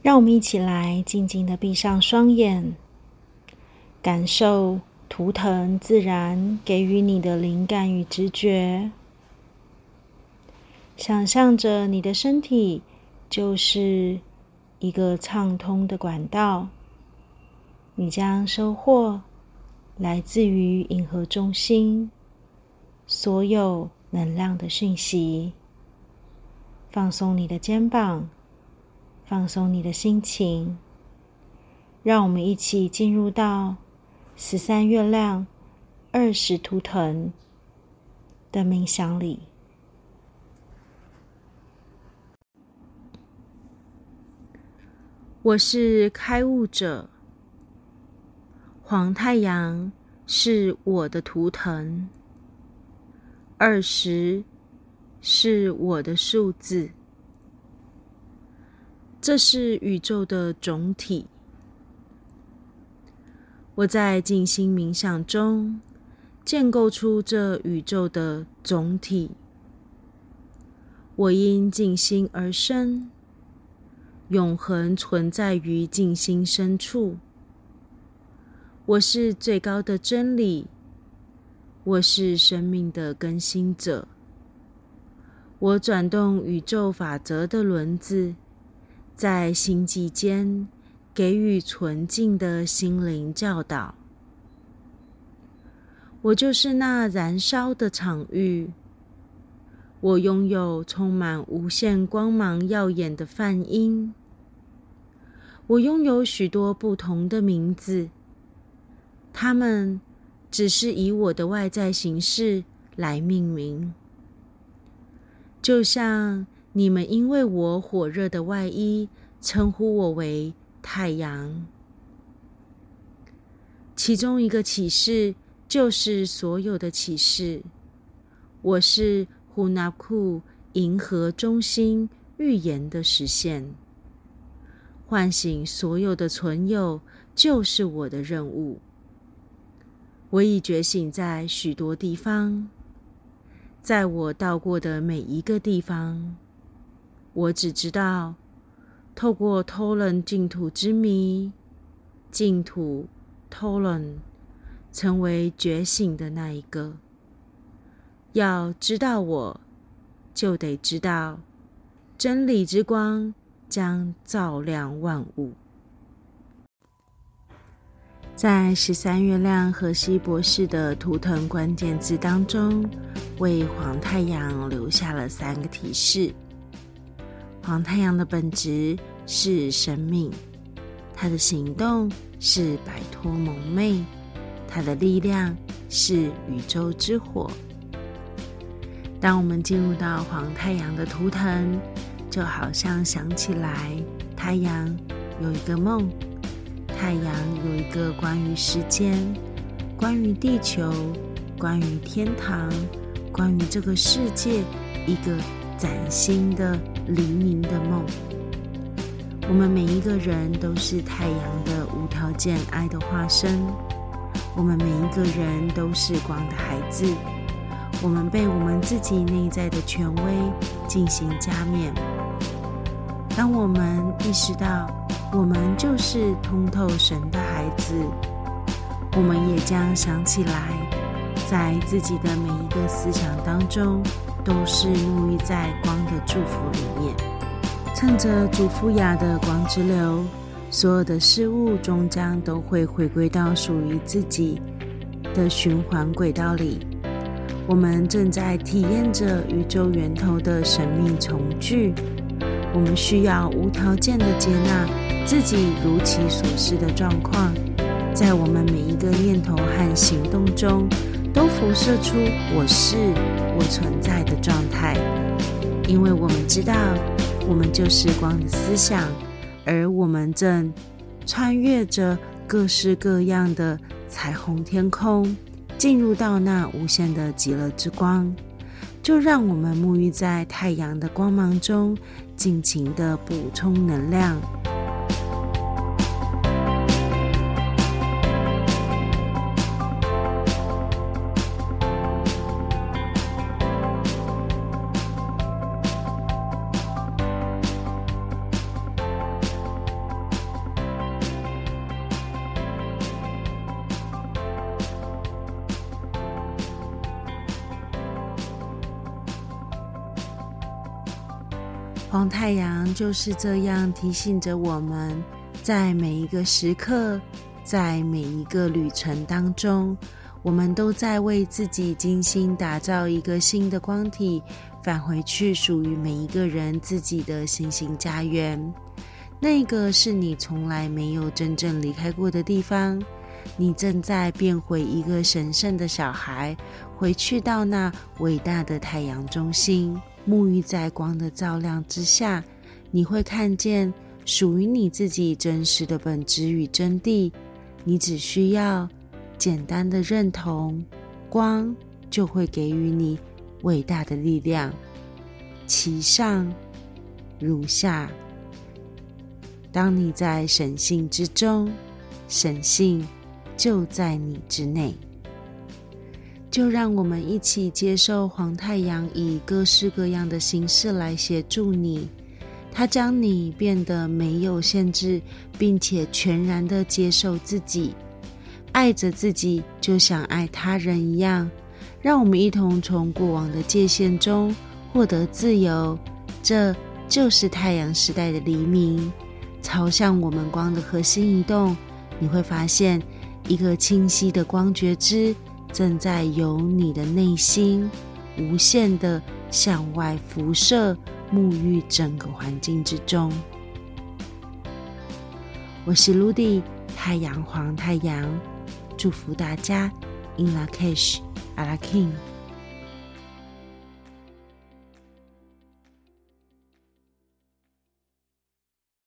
让我们一起来静静地闭上双眼，感受图腾自然给予你的灵感与直觉。想象着你的身体就是一个畅通的管道，你将收获来自于银河中心所有能量的讯息。放松你的肩膀，放松你的心情，让我们一起进入到13月亮20图腾的冥想里。我是开悟者，黄太阳是我的图腾，20是我的数字，这是宇宙的总体。我在静心冥想中建构出这宇宙的总体。我因静心而生，永恒存在于静心深处。我是最高的真理，我是生命的更新者。我转动宇宙法则的轮子，在星际间给予纯净的心灵教导。我就是那燃烧的场域，我拥有充满无限光芒耀眼的梵音。我拥有许多不同的名字，它们只是以我的外在形式来命名。就像你们因为我火热的外衣称呼我为太阳。其中一个启示就是所有的启示。我是胡纳库银河中心预言的实现。唤醒所有的存有就是我的任务。我已觉醒在许多地方，在我到过的每一个地方，我只知道透过偷冷净土之谜，净土偷冷成为觉醒的那一个。要知道我，就得知道真理之光将照亮万物。在13月亮荷西博士的图腾关键字当中，为黄太阳留下了3个提示。黄太阳的本质是生命，它的行动是摆脱蒙昧，它的力量是宇宙之火。当我们进入到黄太阳的图腾，就好像想起来太阳有一个梦，太阳有一个关于时间，关于地球，关于天堂，关于这个世界一个崭新的黎明的梦。我们每一个人都是太阳的无条件爱的化身，我们每一个人都是光的孩子，我们被我们自己内在的权威进行加冕。当我们意识到我们就是通透神的孩子，我们也将想起来，在自己的每一个思想当中都是沐浴在光的祝福里面。趁着主福雅的光之流，所有的事物终将都会回归到属于自己的循环轨道里。我们正在体验着宇宙源头的神秘重聚。我们需要无条件的接纳自己如其所是的状况，在我们每一个念头和行动中都辐射出我是我存在的状态。因为我们知道我们就是光的思想，而我们正穿越着各式各样的彩虹天空，进入到那无限的极乐之光。就让我们沐浴在太阳的光芒中，尽情地补充能量。 黄太阳就是这样提醒着我们，在每一个时刻，在每一个旅程当中，我们都在为自己精心打造一个新的光体，返回去属于每一个人自己的星星家园。那个是你从来没有真正离开过的地方，你正在变回一个神圣的小孩，回去到那伟大的太阳中心，沐浴在光的照亮之下，你会看见属于你自己真实的本质与真谛。你只需要简单的认同，光就会给予你伟大的力量。其上如下，当你在神性之中，神性就在你之内。就让我们一起接受黄太阳以各式各样的形式来协助你，它将你变得没有限制，并且全然地接受自己，爱着自己就像爱他人一样。让我们一同从过往的界限中获得自由，这就是太阳时代的黎明。朝向我们光的核心移动，你会发现一个清晰的光觉知正在由你的内心无限地向外辐射，沐浴整个环境之中。我是 Ludy 太阳黄太阳，祝福大家 In Lak'ech Ala K'in。